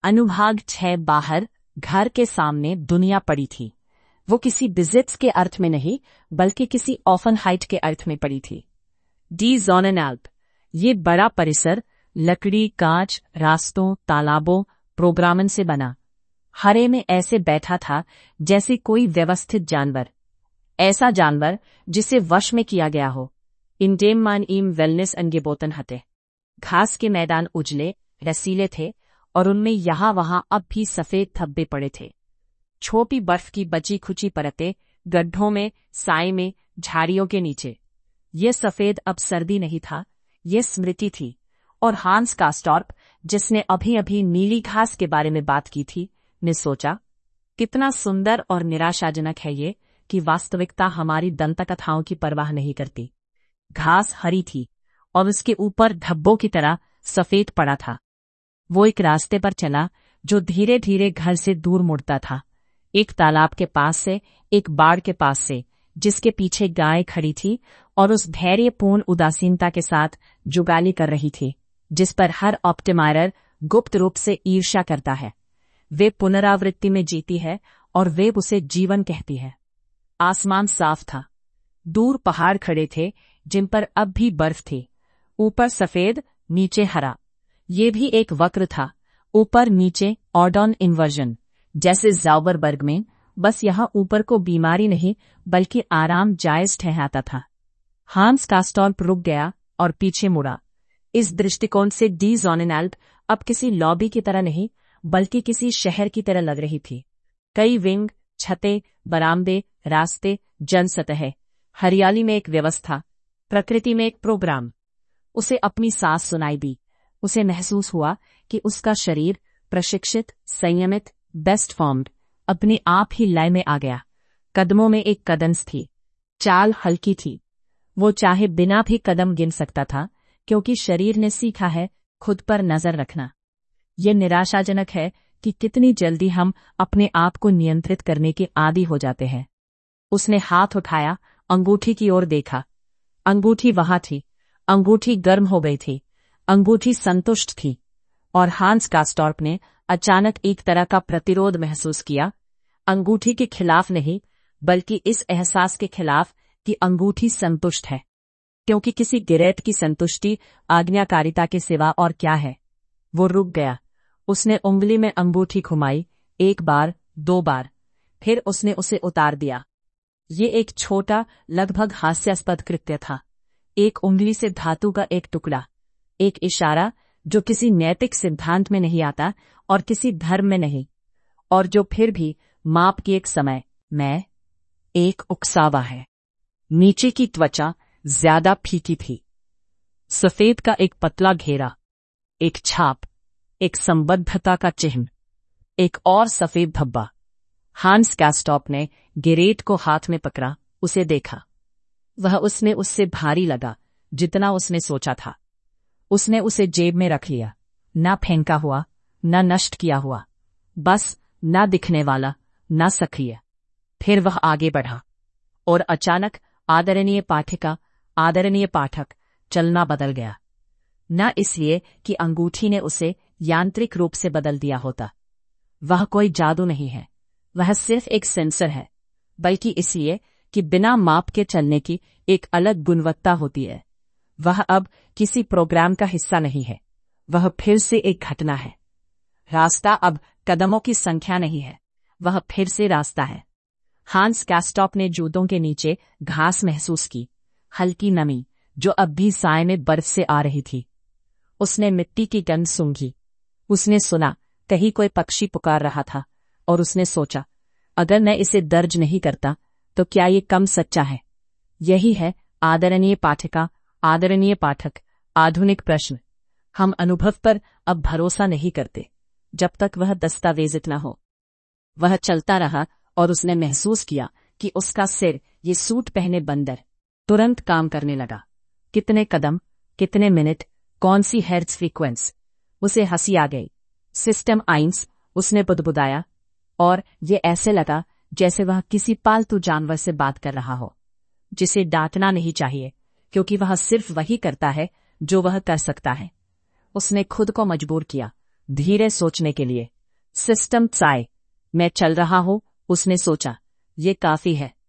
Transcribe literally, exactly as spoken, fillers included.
अनुभाग छह बाहर घर के सामने दुनिया पड़ी थी। वो किसी विजिट्स के अर्थ में नहीं बल्कि किसी ऑफनहाइट के अर्थ में पड़ी थी। डी ज़ोनेनएल्प, ये बड़ा परिसर लकड़ी, कांच, रास्तों, तालाबों, प्रोग्रामन से बना हरे में ऐसे बैठा था जैसे कोई व्यवस्थित जानवर, ऐसा जानवर जिसे वश में किया गया हो। इंडेम मान ईम वेलनेस अनगेबोतन हते। घास के मैदान उजले रसीले थे और उनमें यहां वहां अब भी सफेद धब्बे पड़े थे। छोटी बर्फ की बची खुची परतें गड्ढों में, साए में, झाड़ियों के नीचे। ये सफेद अब सर्दी नहीं था, ये स्मृति थी। और हांस कास्टॉर्प, जिसने अभी अभी नीली घास के बारे में बात की थी, ने सोचा, कितना सुंदर और निराशाजनक है ये कि वास्तविकता हमारी दंतकथाओं की परवाह नहीं करती। घास हरी थी और उसके ऊपर धब्बों की तरह सफेद पड़ा था। वो एक रास्ते पर चला जो धीरे धीरे घर से दूर मुड़ता था, एक तालाब के पास से, एक बाड़ के पास से, जिसके पीछे गाय खड़ी थी और उस धैर्यपूर्ण उदासीनता के साथ जुगाली कर रही थी जिस पर हर ऑप्टिमाइरर गुप्त रूप से ईर्ष्या करता है। वे पुनरावृत्ति में जीती है और वे उसे जीवन कहती है। आसमान साफ था। दूर पहाड़ खड़े थे जिन पर अब भी बर्फ थी। ऊपर सफेद, नीचे हरा। ये भी एक वक्र था, ऊपर नीचे ऑर्डोन इन्वर्जन, जैसे ज़ाउबरबर्ग में, बस यहां ऊपर को बीमारी नहीं बल्कि आराम जायज ठहराता था। हांस कास्टॉर्प रुक गया और पीछे मुड़ा। इस दृष्टिकोण से डी ज़ोनेनएल्प अब किसी लॉबी की तरह नहीं बल्कि किसी शहर की तरह लग रही थी। कई विंग, छतें, बरामदे, रास्ते, जनसतह, हरियाली में एक व्यवस्था, प्रकृति में एक प्रोग्राम। उसे अपनी सांस सुनाई दी। उसे महसूस हुआ कि उसका शरीर प्रशिक्षित, संयमित, बेस्ट फॉर्म्ड, अपने आप ही लय में आ गया। कदमों में एक कदंस थी, चाल हल्की थी। वो चाहे बिना भी कदम गिन सकता था क्योंकि शरीर ने सीखा है खुद पर नजर रखना। ये निराशाजनक है कि कितनी जल्दी हम अपने आप को नियंत्रित करने के आदी हो जाते हैं। उसने हाथ उठाया, अंगूठी की ओर देखा। अंगूठी वहां थी। अंगूठी गर्म हो गई थी। अंगूठी संतुष्ट थी। और हांस कास्टॉर्प ने अचानक एक तरह का प्रतिरोध महसूस किया, अंगूठी के खिलाफ नहीं बल्कि इस एहसास के खिलाफ कि अंगूठी संतुष्ट है। क्योंकि किसी गिरेट की संतुष्टि आज्ञाकारिता के सिवा और क्या है। वो रुक गया। उसने उंगली में अंगूठी घुमाई, एक बार, दो बार, फिर उसने उसे उतार दिया। ये एक छोटा, लगभग हास्यास्पद कृत्य था। एक उंगली से धातु का एक टुकड़ा, एक इशारा जो किसी नैतिक सिद्धांत में नहीं आता और किसी धर्म में नहीं, और जो फिर भी माप की एक समय में एक उकसावा है। नीचे की त्वचा ज्यादा फीकी थी। सफेद का एक पतला घेरा, एक छाप, एक संबद्धता का चिन्ह, एक और सफेद धब्बा। हांस कास्टॉर्प ने गिरेट को हाथ में पकड़ा, उसे देखा। वह उसमें उससे भारी लगा जितना उसने सोचा था। उसने उसे जेब में रख लिया, ना फेंका हुआ, ना नष्ट किया हुआ, बस ना दिखने वाला, ना सक्रिय। फिर वह आगे बढ़ा और अचानक आदरणीय पाठिका, आदरणीय पाठक, चलना बदल गया। न इसलिए कि अंगूठी ने उसे यांत्रिक रूप से बदल दिया होता, वह कोई जादू नहीं है, वह सिर्फ एक सेंसर है, बल्कि इसलिए कि बिना माप के चलने की एक अलग गुणवत्ता होती है। वह अब किसी प्रोग्राम का हिस्सा नहीं है, वह फिर से एक घटना है। रास्ता अब कदमों की संख्या नहीं है, वह फिर से रास्ता है। हांस कास्टॉर्प ने जूतों के नीचे घास महसूस की, हल्की नमी जो अब भी साए में बर्फ से आ रही थी। उसने मिट्टी की गंध सूंघी। उसने सुना कहीं कोई पक्षी पुकार रहा था और उसने सोचा, अगर मैं इसे दर्ज नहीं करता तो क्या ये कम सच्चा है? यही है आदरणीय पाठिका, आदरणीय पाठक, आधुनिक प्रश्न। हम अनुभव पर अब भरोसा नहीं करते जब तक वह दस्तावेजित न हो। वह चलता रहा और उसने महसूस किया कि उसका सिर, ये सूट पहने बंदर, तुरंत काम करने लगा। कितने कदम, कितने मिनट, कौन सी हर्ट्ज फ्रीक्वेंस। उसे हंसी आ गई। सिस्टम आइंस, उसने बुदबुदाया, और ये ऐसे लगा जैसे वह किसी पालतू जानवर से बात कर रहा हो, जिसे डांटना नहीं चाहिए क्योंकि वह सिर्फ वही करता है जो वह कर सकता है। उसने खुद को मजबूर किया धीरे सोचने के लिए, सिस्टम चाय। मैं चल रहा हूँ, उसने सोचा। ये काफी है।